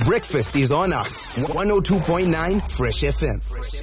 Breakfast is on us. 102.9 Fresh FM.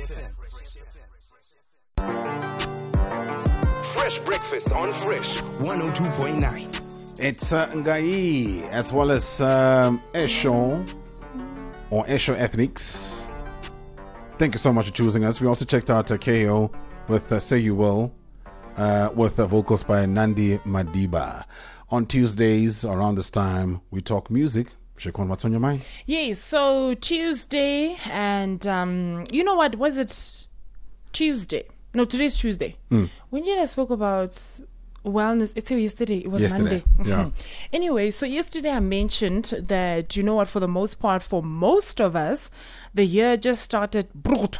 Fresh breakfast on Fresh 102.9. It's Ngai as well as Esho or Esho Ethnics. Thank you so much for choosing us. We also checked out KO with Say You Will with vocals by Nandi Madiba. On Tuesdays around this time, we talk music. Shekwan, what's on your mind? Yes, so Tuesday and you know what, was it Tuesday? No, today's Tuesday. When did I spoke about wellness? It's yesterday. It was yesterday. Monday. Yeah. Anyway, so yesterday I mentioned that, you know what, for the most part, for most of us, the year just started brut.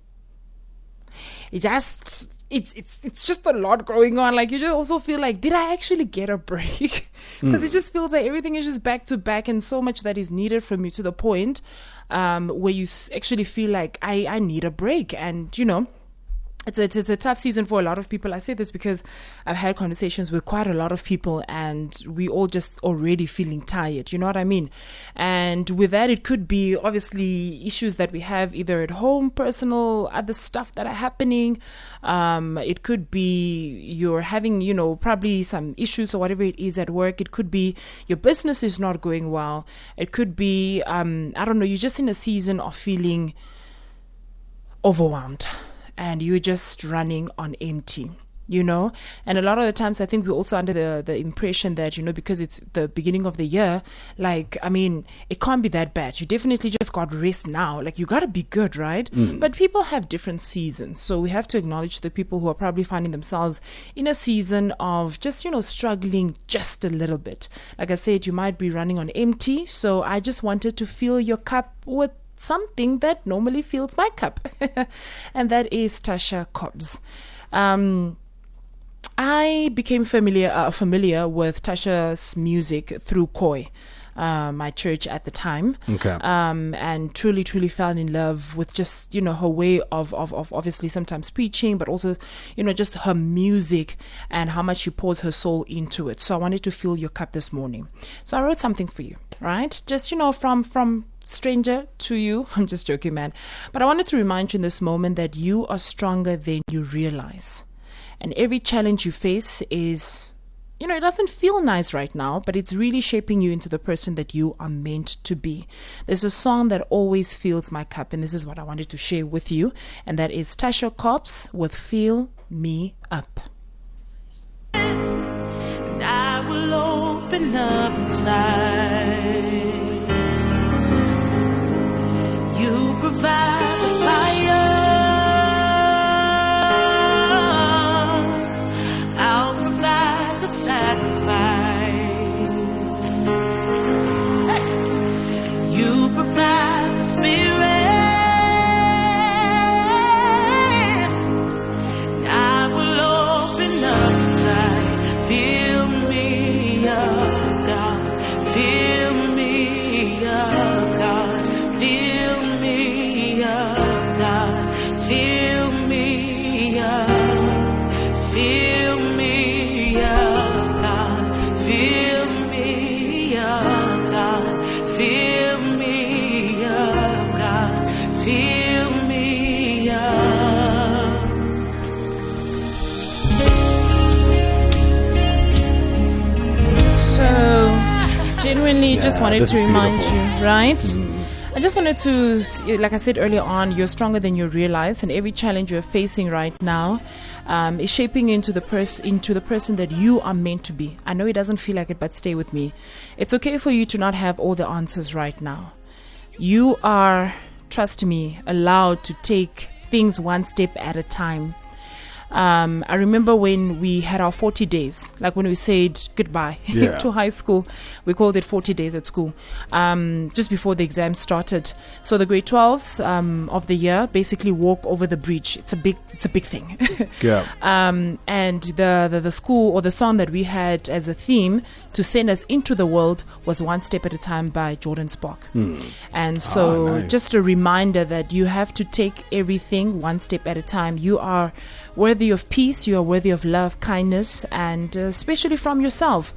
It's just a lot going on. Like, you just also feel like, did I actually get a break? Because it just feels like everything is just back to back and so much that is needed from you to the point where you actually feel like I need a break. And, you know, it's a tough season for a lot of people. I say this because I've had conversations with quite a lot of people and we all just already feeling tired. You know what I mean? And with that, it could be obviously issues that we have either at home, personal, other stuff that are happening. It could be you're having, you know, probably some issues or whatever it is at work. It could be your business is not going well. It could be, I don't know, you're just in a season of feeling overwhelmed. And you're just running on empty, you know? And a lot of the times, I think we're also under the impression that, you know, because it's the beginning of the year, like, I mean, it can't be that bad. You definitely just got rest now. Like, you got to be good, right? But people have different seasons. So we have to acknowledge the people who are probably finding themselves in a season of just, you know, struggling just a little bit. Like I said, you might be running on empty. So I just wanted to fill your cup with something that normally fills my cup, and that is Tasha Cobbs. I became familiar with Tasha's music through Koi, my church at the time. Okay. And truly fell in love with just, you know, her way of obviously sometimes preaching, but also, you know, just her music and how much she pours her soul into it. So I wanted to fill your cup this morning. So I wrote something for you, right? Just, you know, from stranger to you. I'm just joking, man. But I wanted to remind you in this moment that you are stronger than you realize. And every challenge you face is, you know, it doesn't feel nice right now, but it's really shaping you into the person that you are meant to be. There's a song that always fills my cup, and this is what I wanted to share with you. And that is Tasha Cobbs with Fill Me Up. And I will open up inside. You provide the fire, I'll provide the sacrifice. You provide the spirit, and I will open up inside. Fill me up, God. Fill me up, God. Fill me up, God. Fill me up. Fill me up, God. Fill me up, God. Fill me up, God. Fill me up. So, genuinely just wanted to remind you, right? I just wanted to, like I said earlier on, you're stronger than you realize, and every challenge you're facing right now is shaping you into the person that you are meant to be. I know it doesn't feel like it, but stay with me. It's okay for you to not have all the answers right now. You are, trust me, allowed to take things one step at a time. I remember when we had our 40 days, like when we said goodbye to high school, we called it 40 days at school, just before the exam started. So the grade 12s of the year basically walk over the bridge. It's a big thing. And the school, or the song that we had as a theme to send us into the world, was One Step at a Time by Jordan Spark. And so just a reminder that you have to take everything one step at a time. You are worthy of peace, you are worthy of love, kindness, and especially from yourself.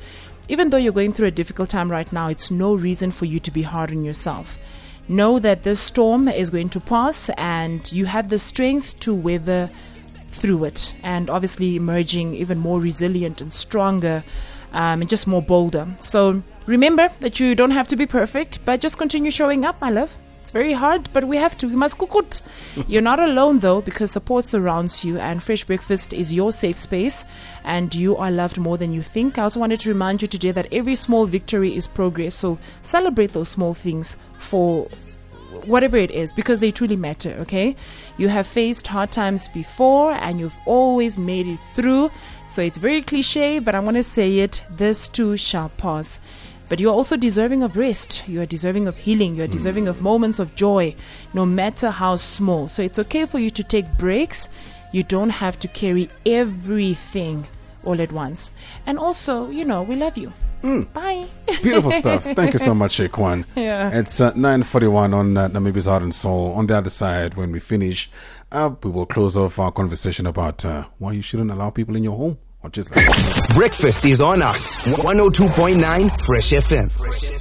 even though you're going through a difficult time right now, it's no reason for you to be hard on yourself. Know that this storm is going to pass and you have the strength to weather through it, and obviously emerging even more resilient and stronger, and just more bolder. So remember that you don't have to be perfect, but just continue showing up, my love. It's very hard, but we have to. We must cook it. You're not alone, though, because support surrounds you, and Fresh Breakfast is your safe space, and you are loved more than you think. I also wanted to remind you today that every small victory is progress, so celebrate those small things for whatever it is, because they truly matter, okay? You have faced hard times before, and you've always made it through, so it's very cliche, but I want to say it, this too shall pass. But you're also deserving of rest. You are deserving of healing. You are deserving of moments of joy, no matter how small. So it's okay for you to take breaks. You don't have to carry everything all at once. And also, you know, we love you. Bye. Beautiful stuff. Thank you so much, Shaquan. Yeah. It's 9:41 on Namibi's Heart and Soul. On the other side, when we finish, we will close off our conversation about why you shouldn't allow people in your home. Or just Breakfast is on us. 102.9 Fresh FM.